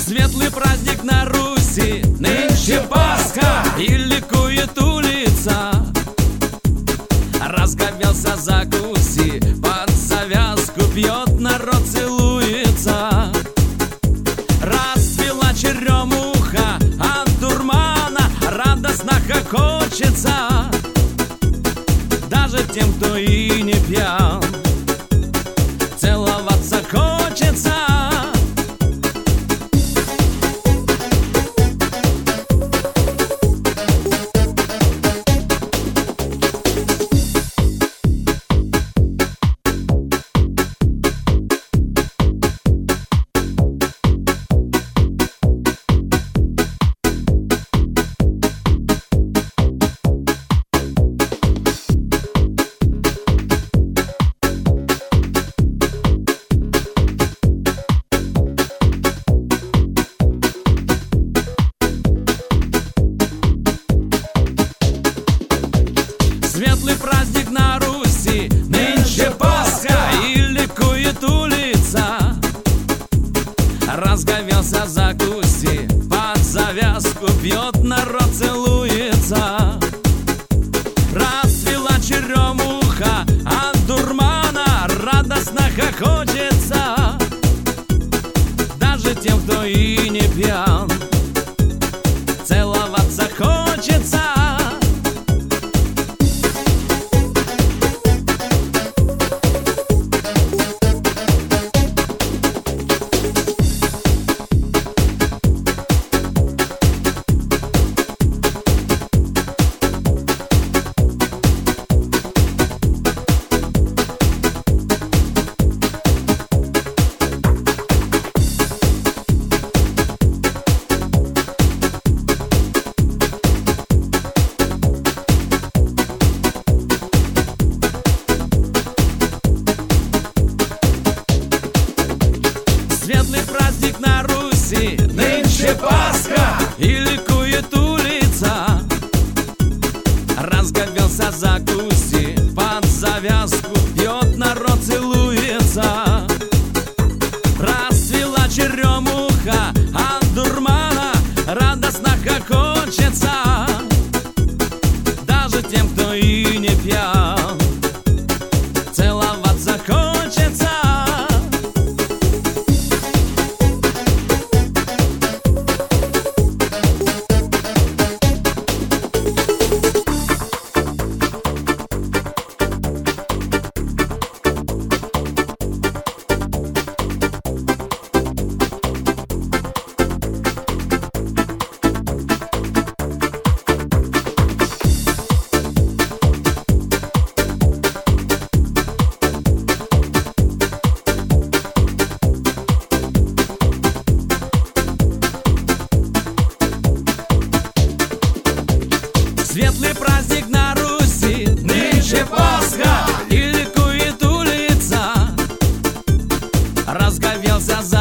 Светлый праздник на Руси, нынче Пасха, и ликует улица. Разговелся закуси, под завязку пьет, народ целуется. Расцвела черемуха, от дурмана радостно хохочется. Даже тем, кто и не пьян, целоваться хочется. Светлый праздник на Руси, нынче Пасха, и ликует улица. Разговелся закуси, под завязку пьет, народ целуется. Расцвела черемуха, от дурмана радостно хохочется. Даже тем, кто и не пьян, целоваться хочется. Светлый праздник на Руси, нынче Пасха, и ликует улица. Разговелся закуси, под завязку пьет, народ целуется. Расцвела черемуха, от дурмана радостно хохочется. Даже тем, кто и не пьян, целоваться хочется. Светлый праздник на Руси, нынче Пасха, и ликует улица. Разговелся за